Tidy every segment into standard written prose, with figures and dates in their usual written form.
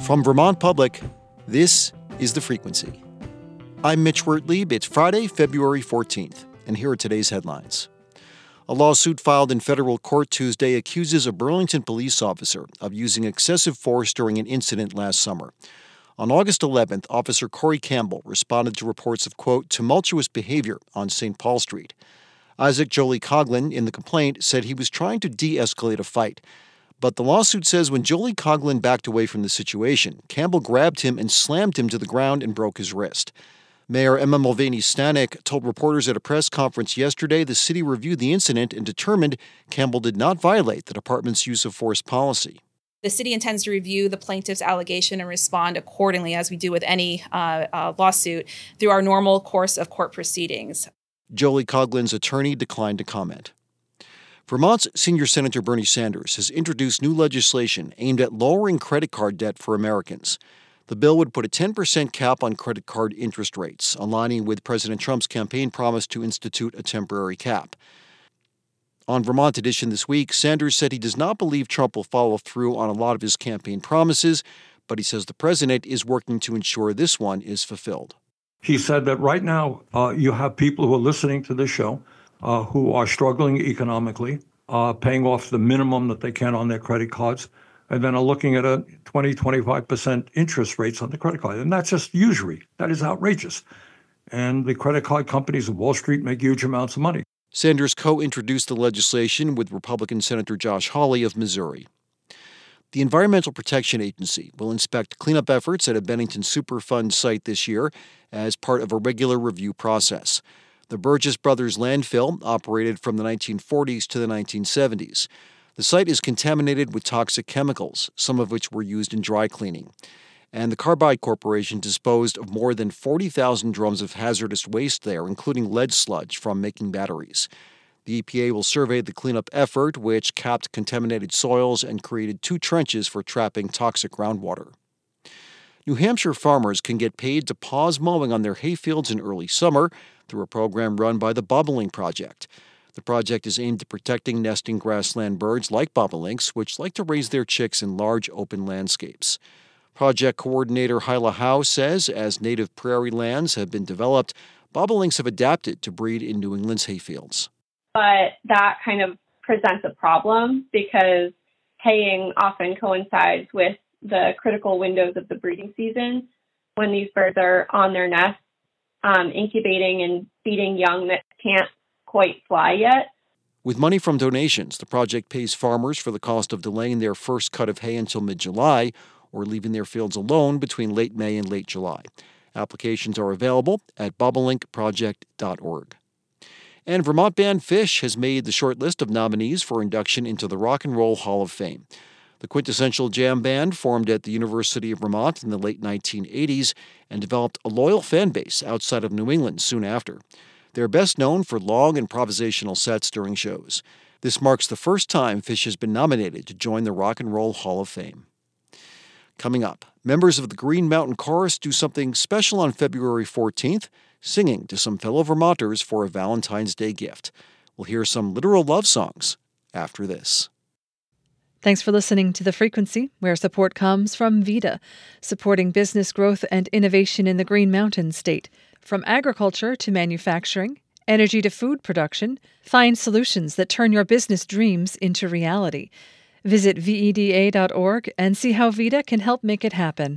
From Vermont Public, this is The Frequency. I'm Mitch Wertlieb. It's Friday, February 14th, and here are today's headlines. A lawsuit filed in federal court Tuesday accuses a Burlington police officer of using excessive force during an incident last summer. On August 11th, Officer Corey Campbell responded to reports of, quote, tumultuous behavior on St. Paul Street. Isaac Jolie Coughlin, in the complaint, said he was trying to de-escalate a fight. But the lawsuit says when Jolie Coughlin backed away from the situation, Campbell grabbed him and slammed him to the ground and broke his wrist. Mayor Emma Mulvaney-Stanek told reporters at a press conference yesterday the city reviewed the incident and determined Campbell did not violate the department's use of force policy. The city intends to review the plaintiff's allegation and respond accordingly, as we do with any lawsuit, through our normal course of court proceedings. Jolie Coughlin's attorney declined to comment. Vermont's senior Senator Bernie Sanders has introduced new legislation aimed at lowering credit card debt for Americans. The bill would put a 10% cap on credit card interest rates, aligning with President Trump's campaign promise to institute a temporary cap. On Vermont Edition this week, Sanders said he does not believe Trump will follow through on a lot of his campaign promises, but he says the president is working to ensure this one is fulfilled. He said that right now you have people who are listening to this show who are struggling economically, paying off the minimum that they can on their credit cards, and then are looking at a 20-25% interest rates on the credit card. And that's just usury. That is outrageous. And the credit card companies of Wall Street make huge amounts of money. Sanders co-introduced the legislation with Republican Senator Josh Hawley of Missouri. The Environmental Protection Agency will inspect cleanup efforts at a Bennington Superfund site this year as part of a regular review process. The Burgess Brothers landfill operated from the 1940s to the 1970s. The site is contaminated with toxic chemicals, some of which were used in dry cleaning. And the Carbide Corporation disposed of more than 40,000 drums of hazardous waste there, including lead sludge from making batteries. The EPA will survey the cleanup effort, which capped contaminated soils and created 2 trenches for trapping toxic groundwater. New Hampshire farmers can get paid to pause mowing on their hayfields in early summer through a program run by the Bobolink Project. The project is aimed at protecting nesting grassland birds like bobolinks, which like to raise their chicks in large open landscapes. Project coordinator Hyla Howe says as native prairie lands have been developed, bobolinks have adapted to breed in New England's hayfields. But that kind of presents a problem because haying often coincides with the critical windows of the breeding season when these birds are on their nests, incubating and feeding young that can't quite fly yet. With money from donations, the project pays farmers for the cost of delaying their first cut of hay until mid-July or leaving their fields alone between late May and late July. Applications are available at bobolinkproject.org. And Vermont band Phish has made the short list of nominees for induction into the Rock and Roll Hall of Fame. The quintessential jam band formed at the University of Vermont in the late 1980s and developed a loyal fan base outside of New England soon after. They're best known for long improvisational sets during shows. This marks the first time Phish has been nominated to join the Rock and Roll Hall of Fame. Coming up, members of the Green Mountain Chorus do something special on February 14th, singing to some fellow Vermonters for a Valentine's Day gift. We'll hear some literal love songs after this. Thanks for listening to The Frequency, where support comes from VITA, supporting business growth and innovation in the Green Mountain State. From agriculture to manufacturing, energy to food production, find solutions that turn your business dreams into reality. Visit VEDA.org and see how VITA can help make it happen.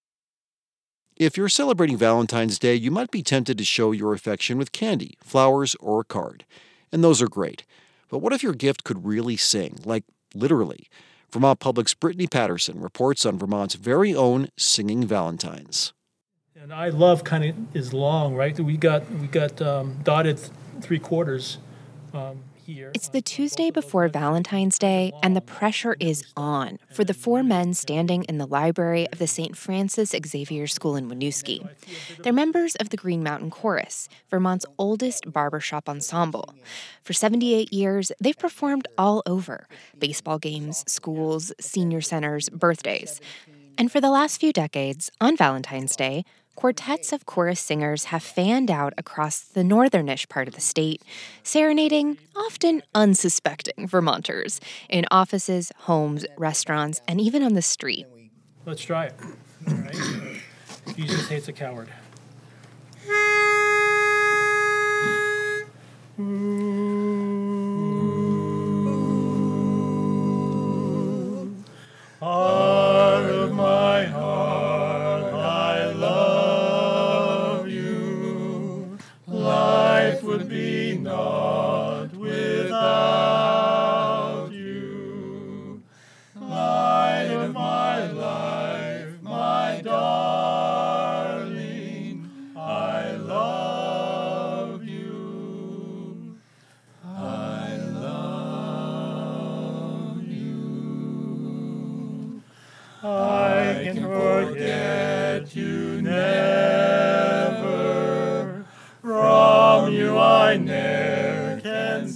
If you're celebrating Valentine's Day, you might be tempted to show your affection with candy, flowers, or a card. And those are great. But what if your gift could really sing, like literally? Vermont Public's Brittany Patterson reports on Vermont's very own Singing Valentines. And I love kind of is long, right? We got dotted 3/4 here. It's the Tuesday before Valentine's Day, and the pressure is on for the 4 men standing in the library of the St. Francis Xavier School in Winooski. They're members of the Green Mountain Chorus, Vermont's oldest barbershop ensemble. For 78 years, they've performed all over: baseball games, schools, senior centers, birthdays. And for the last few decades, on Valentine's Day, quartets of chorus singers have fanned out across the northernish part of the state, serenading often unsuspecting Vermonters in offices, homes, restaurants, and even on the street. Let's try it. All right. Jesus hates a coward. Heart of my heart, I love you. Life would be naught without you. Light of my life, my darling, I love you. I love you. I can forget you never. From you I ne'er can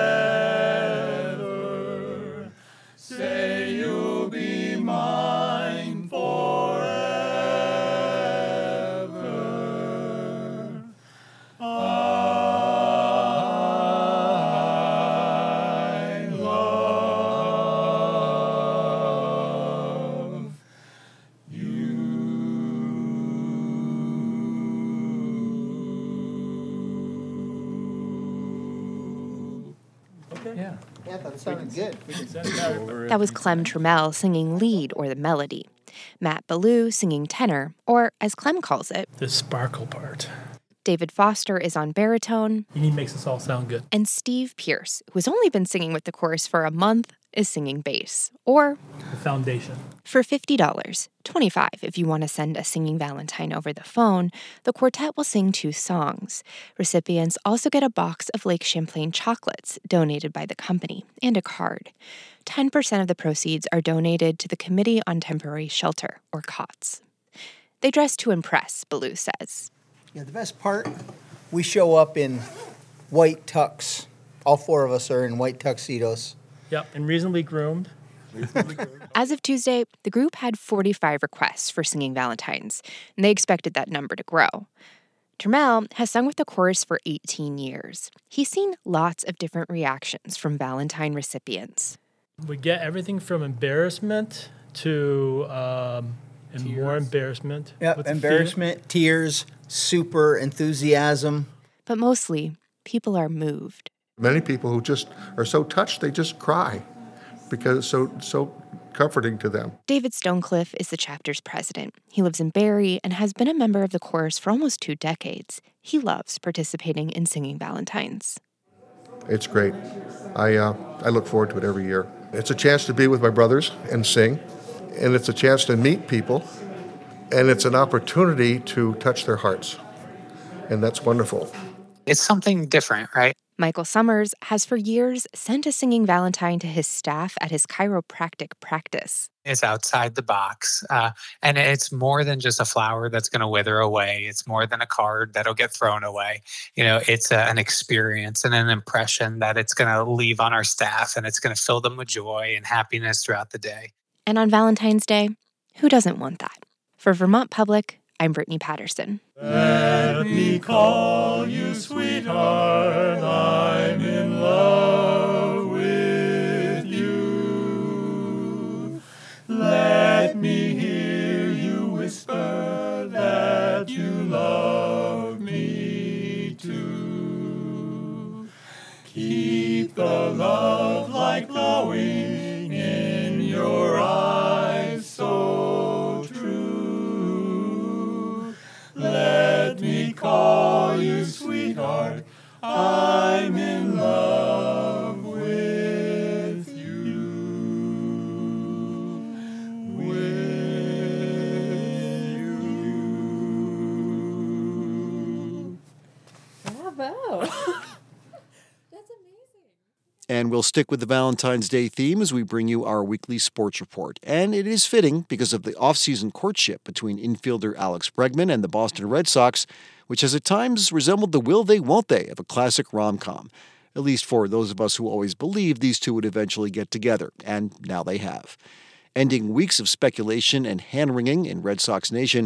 sever. Say you'll be mine forever. I love you. Okay. Yeah, that sounded good. That was Clem Trammell singing lead or the melody, Matt Ballou singing tenor, or as Clem calls it, The sparkle part. David Foster is on baritone, He makes us all sound good. and Steve Pierce, who has only been singing with the chorus for a month, is singing bass. Or The foundation. for $50, $25 if you want to send a singing Valentine over the phone, the quartet will sing 2 songs. Recipients also get a box of Lake Champlain chocolates donated by the company and a card. 10% of the proceeds are donated to the Committee on Temporary Shelter, or COTS. They dress to impress, Ballou says. Yeah, the best part, we show up in white tux. All 4 of us are in white tuxedos. Yep, and reasonably groomed. As of Tuesday, the group had 45 requests for singing Valentines, and they expected that number to grow. Trammell has sung with the chorus for 18 years. He's seen lots of different reactions from Valentine recipients. We get everything from embarrassment to and more embarrassment. Yep, with the embarrassment, tears, super enthusiasm. But mostly, people are moved. Many people who just are so touched, they just cry because it's so comforting to them. David Stonecliffe is the chapter's president. He lives in Barrie and has been a member of the chorus for almost 2 decades. He loves participating in singing Valentines. It's great. I look forward to it every year. It's a chance to be with my brothers and sing, and it's a chance to meet people, and it's an opportunity to touch their hearts, and that's wonderful. It's something different, right? Michael Summers has for years sent a singing Valentine to his staff at his chiropractic practice. It's outside the box, and it's more than just a flower that's going to wither away. It's more than a card that'll get thrown away. You know, it's an experience and an impression that it's going to leave on our staff, and it's going to fill them with joy and happiness throughout the day. And on Valentine's Day, who doesn't want that? For Vermont Public, I'm Brittany Patterson. Let me call you sweetheart, I'm in love with you. Let me hear you whisper that you love me too. Keep the love light glowing in your eyes so true. Let me call you sweetheart, I'm in love with you. With you. Bravo. And we'll stick with the Valentine's Day theme as we bring you our weekly sports report. And it is fitting because of the off-season courtship between infielder Alex Bregman and the Boston Red Sox, which has at times resembled the will they, won't they of a classic rom-com. At least for those of us who always believed these two would eventually get together, and now they have. Ending weeks of speculation and hand-wringing in Red Sox Nation,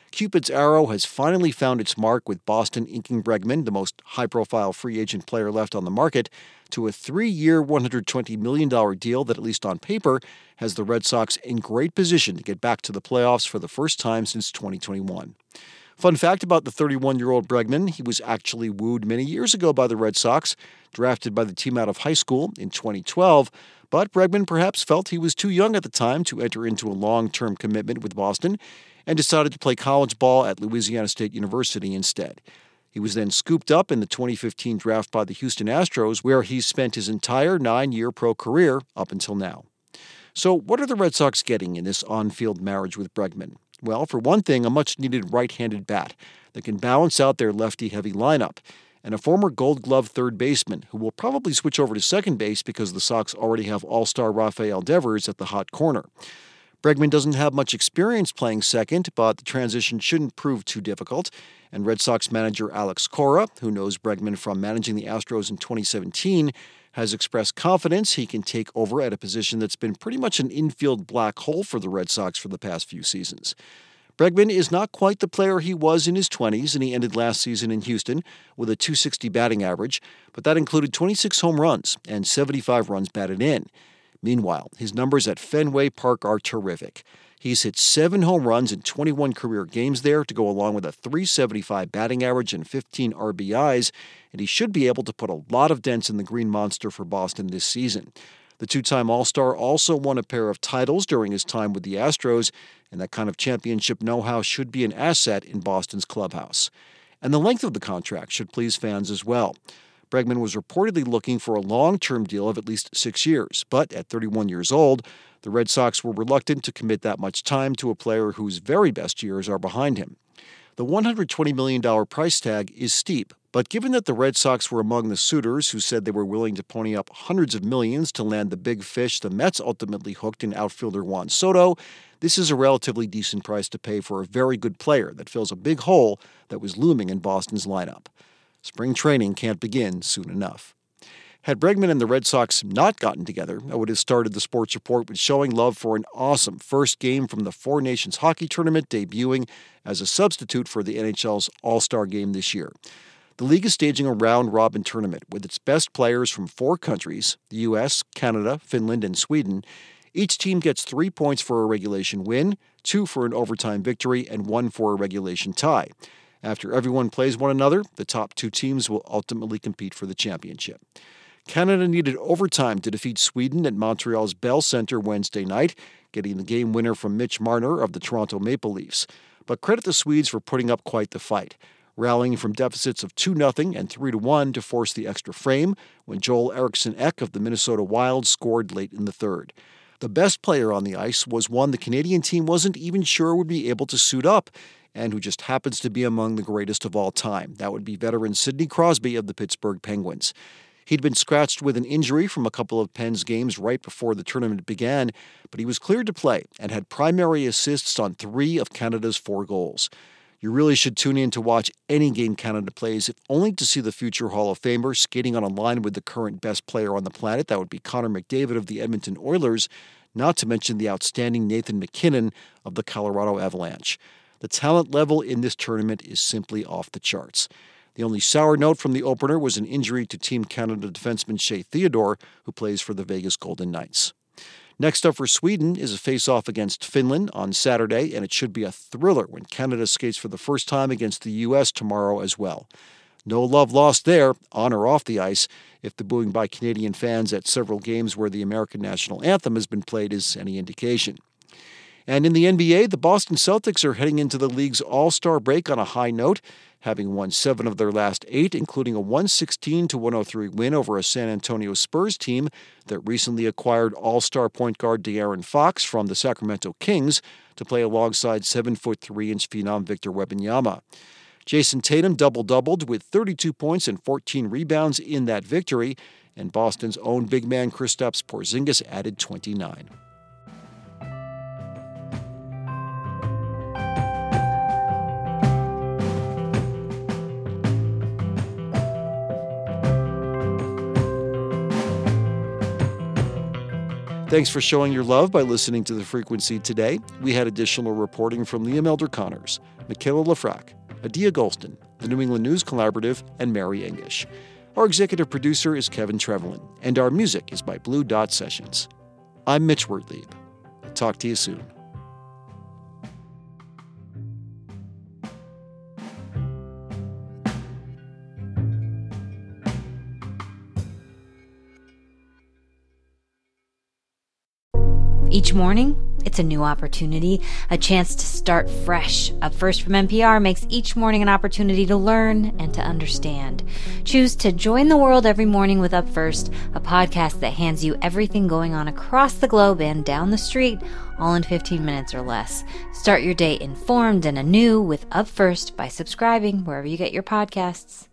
Cupid's arrow has finally found its mark with Boston inking Bregman, the most high-profile free agent player left on the market, to a 3-year, $120 million deal that, at least on paper, has the Red Sox in great position to get back to the playoffs for the first time since 2021. Fun fact about the 31-year-old Bregman, he was actually wooed many years ago by the Red Sox, drafted by the team out of high school in 2012, but Bregman perhaps felt he was too young at the time to enter into a long-term commitment with Boston and decided to play college ball at Louisiana State University instead. He was then scooped up in the 2015 draft by the Houston Astros, where he spent his entire 9-year pro career up until now. So what are the Red Sox getting in this on-field marriage with Bregman? Well, for one thing, a much-needed right-handed bat that can balance out their lefty-heavy lineup, and a former Gold Glove third baseman who will probably switch over to second base because the Sox already have all-star Rafael Devers at the hot corner. Bregman doesn't have much experience playing second, but the transition shouldn't prove too difficult, and Red Sox manager Alex Cora, who knows Bregman from managing the Astros in 2017, has expressed confidence he can take over at a position that's been pretty much an infield black hole for the Red Sox for the past few seasons. Bregman is not quite the player he was in his 20s, and he ended last season in Houston with a .260 batting average, but that included 26 home runs and 75 runs batted in. Meanwhile, his numbers at Fenway Park are terrific. He's hit 7 home runs in 21 career games there to go along with a .375 batting average and 15 RBIs, and he should be able to put a lot of dents in the Green Monster for Boston this season. The two-time All-Star also won a pair of titles during his time with the Astros, and that kind of championship know-how should be an asset in Boston's clubhouse. And the length of the contract should please fans as well. Bregman was reportedly looking for a long-term deal of at least 6 years, but at 31 years old, the Red Sox were reluctant to commit that much time to a player whose very best years are behind him. The $120 million price tag is steep, but given that the Red Sox were among the suitors who said they were willing to pony up hundreds of millions to land the big fish the Mets ultimately hooked in outfielder Juan Soto, this is a relatively decent price to pay for a very good player that fills a big hole that was looming in Boston's lineup. Spring training can't begin soon enough. Had Bregman and the Red Sox not gotten together, I would have started the Sports Report with showing love for an awesome first game from the Four Nations Hockey Tournament debuting as a substitute for the NHL's All-Star Game this year. The league is staging a round-robin tournament with its best players from 4 countries, the U.S., Canada, Finland, and Sweden. Each team gets 3 points for a regulation win, 2 for an overtime victory, and 1 for a regulation tie. After everyone plays one another, the top 2 teams will ultimately compete for the championship. Canada needed overtime to defeat Sweden at Montreal's Bell Centre Wednesday night, getting the game winner from Mitch Marner of the Toronto Maple Leafs. But credit the Swedes for putting up quite the fight, rallying from deficits of 2-0 and 3-1 to force the extra frame when Joel Eriksson Ek of the Minnesota Wild scored late in the third. The best player on the ice was one the Canadian team wasn't even sure would be able to suit up, and who just happens to be among the greatest of all time. That would be veteran Sidney Crosby of the Pittsburgh Penguins. He'd been scratched with an injury from a couple of Pens games right before the tournament began, but he was cleared to play and had primary assists on 3 of Canada's 4 goals. You really should tune in to watch any game Canada plays, if only to see the future Hall of Famer skating on a line with the current best player on the planet. That would be Connor McDavid of the Edmonton Oilers, not to mention the outstanding Nathan MacKinnon of the Colorado Avalanche. The talent level in this tournament is simply off the charts. The only sour note from the opener was an injury to Team Canada defenseman Shea Theodore, who plays for the Vegas Golden Knights. Next up for Sweden is a face-off against Finland on Saturday, and it should be a thriller when Canada skates for the first time against the U.S. tomorrow as well. No love lost there, on or off the ice, if the booing by Canadian fans at several games where the American national anthem has been played is any indication. And in the NBA, the Boston Celtics are heading into the league's All-Star break on a high note, having won 7 of their last 8, including a 116-103 win over a San Antonio Spurs team that recently acquired All-Star point guard De'Aaron Fox from the Sacramento Kings to play alongside 7'3" phenom Victor Wembanyama. Jason Tatum double-doubled with 32 points and 14 rebounds in that victory, and Boston's own big man Kristaps Porzingis added 29. Thanks for showing your love by listening to The Frequency today. We had additional reporting from Liam Elder-Connors, Michaela Lafrac, Adia Golston, the New England News Collaborative, and Mary Engish. Our executive producer is Kevin Trevelyan, and our music is by Blue Dot Sessions. I'm Mitch Wertlieb. Talk to you soon. Each morning, it's a new opportunity, a chance to start fresh. Up First from NPR makes each morning an opportunity to learn and to understand. Choose to join the world every morning with Up First, a podcast that hands you everything going on across the globe and down the street, all in 15 minutes or less. Start your day informed and anew with Up First by subscribing wherever you get your podcasts.